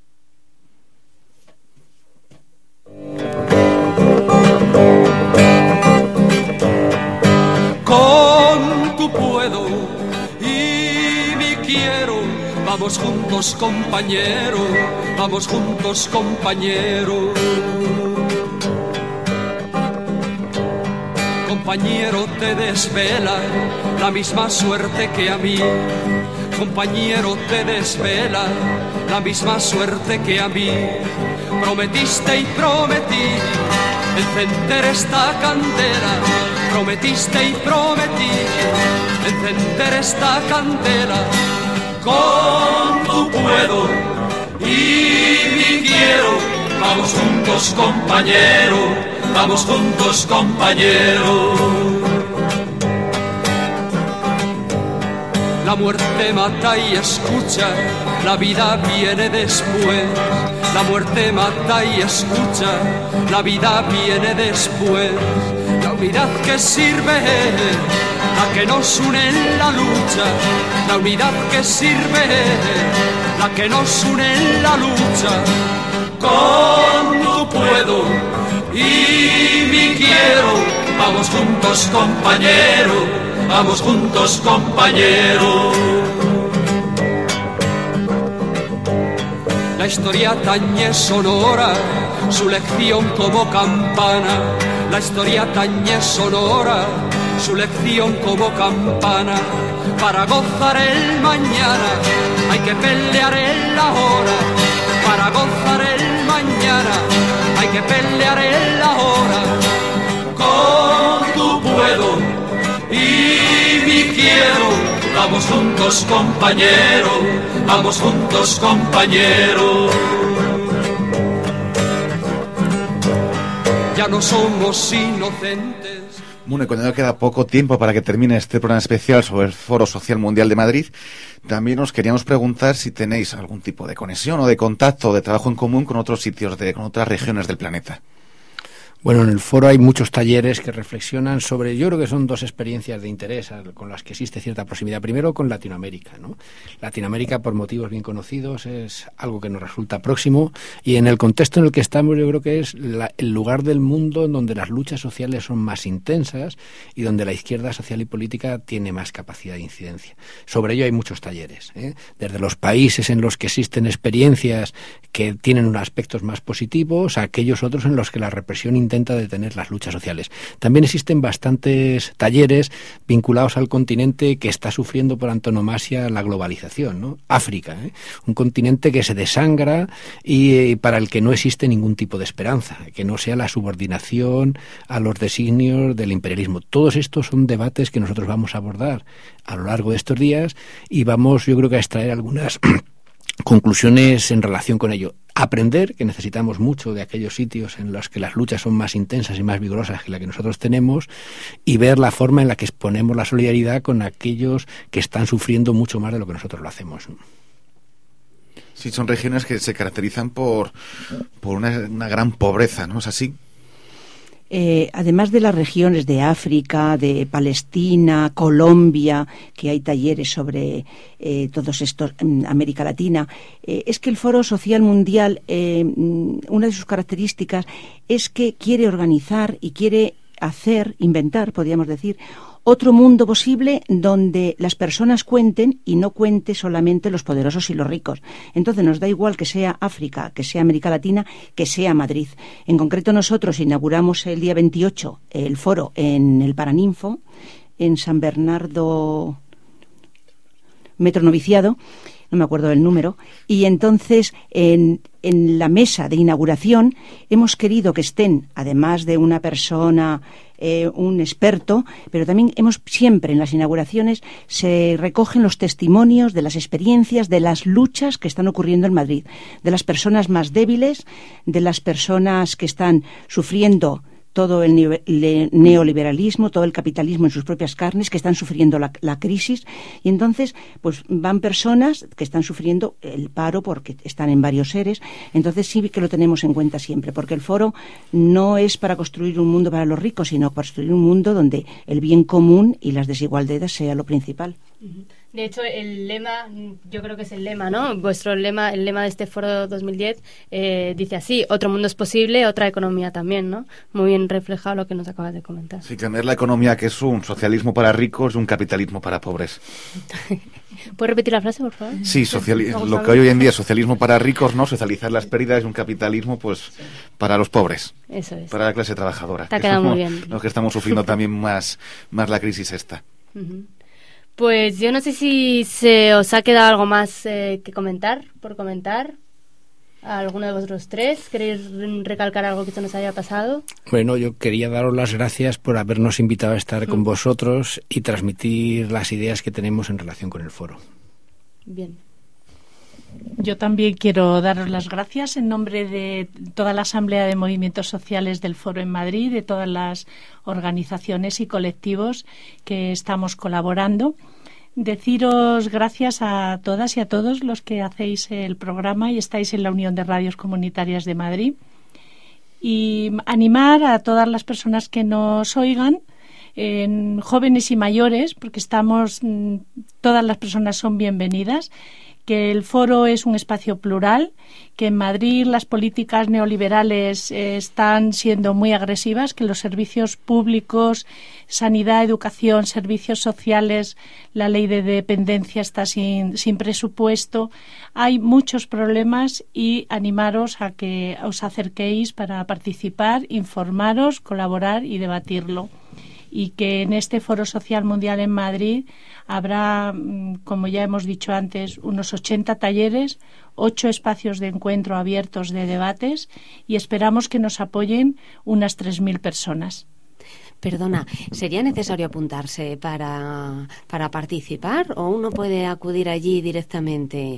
Con tu puedo y mi quiero. Vamos juntos, compañero, vamos juntos, compañero. Compañero, te desvela la misma suerte que a mí. Compañero, te desvela la misma suerte que a mí. Prometiste y prometí encender esta candela. Prometiste y prometí encender esta candela. Con tu puedo y mi quiero, vamos juntos, compañero, vamos juntos, compañero. La muerte mata y escucha, la vida viene después. La muerte mata y escucha, la vida viene después. La unidad que sirve, la que nos une en la lucha. La unidad que sirve, la que nos une en la lucha. Con tu puedo y mi quiero, vamos juntos, compañero, vamos juntos, compañero. La historia tañe sonora, su lección como campana. La historia tañe sonora, su lección como campana. Para gozar el mañana hay que pelear el ahora. Para gozar el mañana hay que pelear el ahora. Con tu puedo y mi quiero, vamos juntos, compañero, vamos juntos, compañero. ya no somos inocentes. Bueno, y cuando ya queda poco tiempo para que termine este programa especial sobre el Foro Social Mundial de Madrid, también os queríamos preguntar si tenéis algún tipo de conexión o de contacto o de trabajo en común con otros sitios, con otras regiones del planeta. Bueno, en el foro hay muchos talleres que reflexionan sobre, yo creo que son dos experiencias de interés con las que existe cierta proximidad. Primero con Latinoamérica, ¿no? Latinoamérica, por motivos bien conocidos, es algo que nos resulta próximo, y en el contexto en el que estamos yo creo que es el lugar del mundo en donde las luchas sociales son más intensas y donde la izquierda social y política tiene más capacidad de incidencia. Sobre ello hay muchos talleres, desde los países en los que existen experiencias que tienen unos aspectos más positivos a aquellos otros en los que la represión intenta detener las luchas sociales. También existen bastantes talleres vinculados al continente que está sufriendo por antonomasia la globalización, ¿no? África, un continente que se desangra y para el que no existe ningún tipo de esperanza, que no sea la subordinación a los designios del imperialismo. Todos estos son debates que nosotros vamos a abordar a lo largo de estos días y vamos, yo creo que a extraer algunas conclusiones en relación con ello. Aprender que necesitamos mucho de aquellos sitios en los que las luchas son más intensas y más vigorosas que la que nosotros tenemos, y ver la forma en la que exponemos la solidaridad con aquellos que están sufriendo mucho más de lo que nosotros lo hacemos. Sí, son regiones que se caracterizan por una gran pobreza, ¿no es así? Además de las regiones de África, de Palestina, Colombia, que hay talleres sobre todos estos, América Latina, es que el Foro Social Mundial, una de sus características es que quiere organizar y quiere inventar, podríamos decir, otro mundo posible donde las personas cuenten y no cuente solamente los poderosos y los ricos. Entonces nos da igual que sea África, que sea América Latina, que sea Madrid. En concreto nosotros inauguramos el día 28 el foro en el Paraninfo, en San Bernardo, Metro Noviciado, no me acuerdo del número, y entonces en la mesa de inauguración hemos querido que estén, además de una persona, un experto, pero también siempre en las inauguraciones se recogen los testimonios de las experiencias, de las luchas que están ocurriendo en Madrid, de las personas más débiles, de las personas que están sufriendo todo el neoliberalismo, todo el capitalismo en sus propias carnes, que están sufriendo la crisis, y entonces pues van personas que están sufriendo el paro porque están en varios seres. Entonces sí que lo tenemos en cuenta siempre, porque el foro no es para construir un mundo para los ricos, sino para construir un mundo donde el bien común y las desigualdades sea lo principal. De hecho, el lema, yo creo que es el lema, ¿no? Vuestro lema, el lema de este foro 2010 dice así: otro mundo es posible, otra economía también, ¿no? Muy bien reflejado lo que nos acabas de comentar. Sí, cambiar la economía, que es un socialismo para ricos y un capitalismo para pobres. ¿Puedes repetir la frase, por favor? Sí, lo que hoy en día es socialismo para ricos, ¿no? Socializar las pérdidas, y un capitalismo, pues, para los pobres. Eso es. Para la clase trabajadora. Te ha quedado muy bien. Los que estamos sufriendo también más la crisis esta. Uh-huh. Pues yo no sé si se os ha quedado algo más que comentar, por comentar. ¿A alguno de vosotros tres? ¿Queréis recalcar algo que se nos haya pasado? Bueno, yo quería daros las gracias por habernos invitado a estar con vosotros y transmitir las ideas que tenemos en relación con el foro. Bien. Yo también quiero daros las gracias en nombre de toda la Asamblea de Movimientos Sociales del Foro en Madrid, de todas las organizaciones y colectivos que estamos colaborando. Deciros gracias a todas y a todos los que hacéis el programa y estáis en la Unión de Radios Comunitarias de Madrid. Y animar a todas las personas que nos oigan, jóvenes y mayores, porque todas las personas son bienvenidas, que el foro es un espacio plural, que en Madrid las políticas neoliberales están siendo muy agresivas, que los servicios públicos, sanidad, educación, servicios sociales, la ley de dependencia está sin presupuesto. Hay muchos problemas y animaros a que os acerquéis para participar, informaros, colaborar y debatirlo. Y que en este Foro Social Mundial en Madrid habrá, como ya hemos dicho antes, unos 80 talleres, 8 espacios de encuentro abiertos de debates, y esperamos que nos apoyen unas 3.000 personas. Perdona, ¿sería necesario apuntarse para participar o uno puede acudir allí directamente?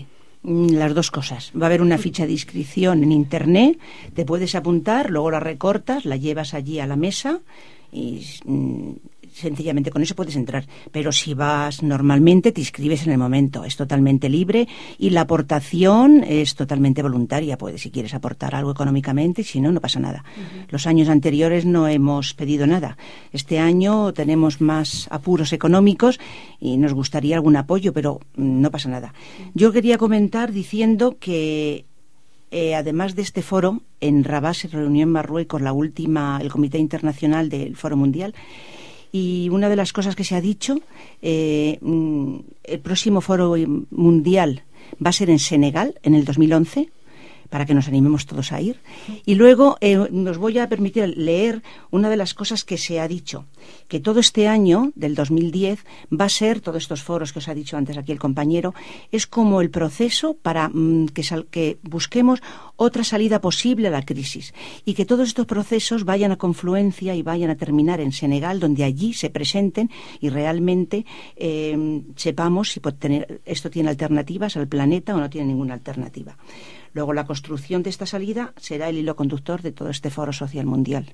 Las dos cosas. Va a haber una ficha de inscripción en internet, te puedes apuntar, luego la recortas, la llevas allí a la mesa y sencillamente con eso puedes entrar. Pero si vas normalmente, te inscribes en el momento. Es totalmente libre y la aportación es totalmente voluntaria. Puedes, si quieres, aportar algo económicamente, y si no, no pasa nada. Los años anteriores no hemos pedido nada. Este año tenemos más apuros económicos y nos gustaría algún apoyo, pero no pasa nada. Yo quería comentar diciendo que además de este foro, en Rabat se reunió en Marruecos el Comité Internacional del Foro Mundial. Y una de las cosas que se ha dicho, el próximo foro mundial va a ser en Senegal, en el 2011, para que nos animemos todos a ir. Y luego nos voy a permitir leer una de las cosas que se ha dicho, que todo este año, del 2010, va a ser, todos estos foros que os ha dicho antes aquí el compañero, es como el proceso para que busquemos otra salida posible a la crisis y que todos estos procesos vayan a confluencia y vayan a terminar en Senegal, donde allí se presenten y realmente sepamos si esto tiene alternativas al planeta o no tiene ninguna alternativa. Luego, la construcción de esta salida será el hilo conductor de todo este foro social mundial.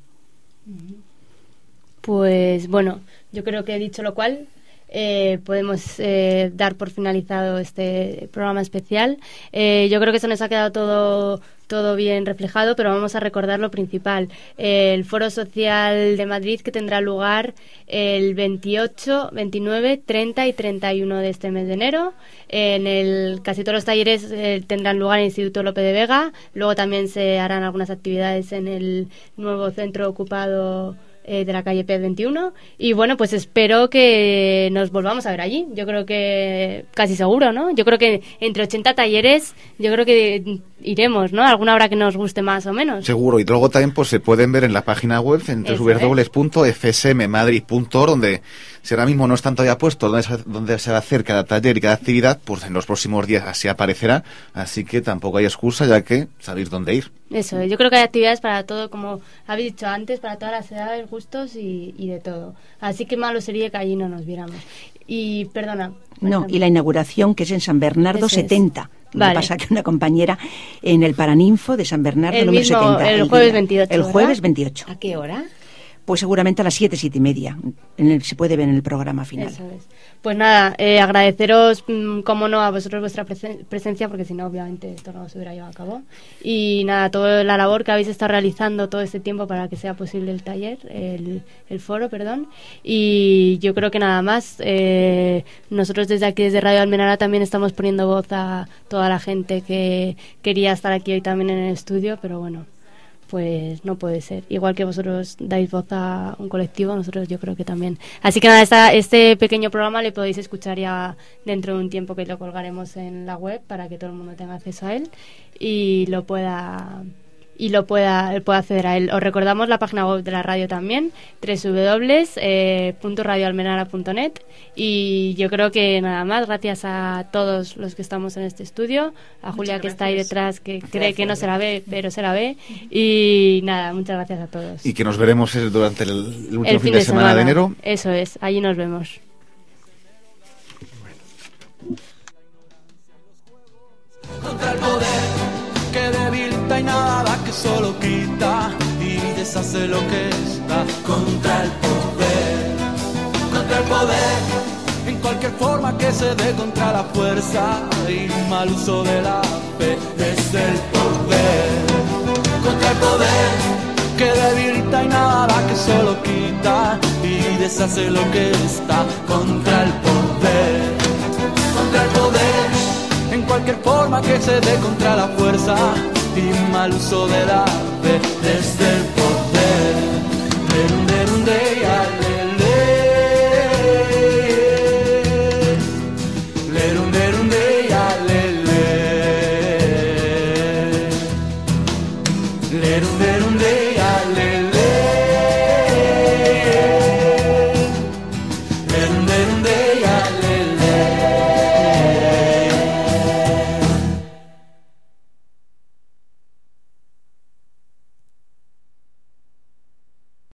Pues bueno, yo creo que he dicho lo cual, podemos dar por finalizado este programa especial. Yo creo que se nos ha quedado todo bien reflejado, pero vamos a recordar lo principal. El Foro Social de Madrid, que tendrá lugar el 28, 29, 30 y 31 de este mes de enero. Casi todos los talleres tendrán lugar en el Instituto Lope de Vega. Luego también se harán algunas actividades en el nuevo centro ocupado de la calle P 21. Y bueno, pues espero que nos volvamos a ver allí. Yo creo que casi seguro, ¿no? Yo creo que entre 80 talleres, yo creo que iremos, ¿no? Alguna hora que nos guste más o menos. Seguro. Y luego también pues se pueden ver en la página web, en www.fsmmadrid.org, donde si ahora mismo no están todavía puestos donde se va a hacer cada taller y cada actividad, pues en los próximos días así aparecerá. Así que tampoco hay excusa, ya que sabéis dónde ir. Eso, yo creo que hay actividades para todo, como habéis dicho antes, para todas las edades, gustos y de todo. Así que malo sería que allí no nos viéramos. Y, perdona. No, y la inauguración, que es en San Bernardo 70. Vale. Lo que pasa que una compañera en el Paraninfo de San Bernardo número 70. El jueves 28. El jueves 28. ¿A qué hora? Pues seguramente a las 7:30. Se puede ver en el programa final. Eso es. Pues nada, agradeceros, como no, a vosotros vuestra presencia, porque si no, obviamente, esto no se hubiera llevado a cabo. Y nada, toda la labor que habéis estado realizando todo este tiempo para que sea posible el taller, el foro, perdón. Y yo creo que nada más, nosotros desde aquí, desde Radio Almenara, también estamos poniendo voz a toda la gente que quería estar aquí hoy también en el estudio, pero bueno, pues no puede ser. Igual que vosotros dais voz a un colectivo, nosotros yo creo que también. Así que nada, este pequeño programa le podéis escuchar ya dentro de un tiempo, que lo colgaremos en la web para que todo el mundo tenga acceso a él y pueda acceder a él. Os recordamos la página web de la radio también, www.radioalmenara.net. Y yo creo que nada más, gracias a todos los que estamos en este estudio, a Julia que está ahí detrás, que cree que no se la ve, pero se la ve. Y nada, muchas gracias a todos. Y que nos veremos durante el último fin de semana de enero. Eso es, allí nos vemos. Contra el poder que debilita y nada que solo quita y deshace lo que está. Contra el poder, en cualquier forma que se dé, contra la fuerza y mal uso de la fe. Desde el poder, contra el poder que debilita y nada que solo quita y deshace lo que está. Contra el poder, en cualquier forma que se dé, contra la fuerza y mal uso de la fe. Desde el poder,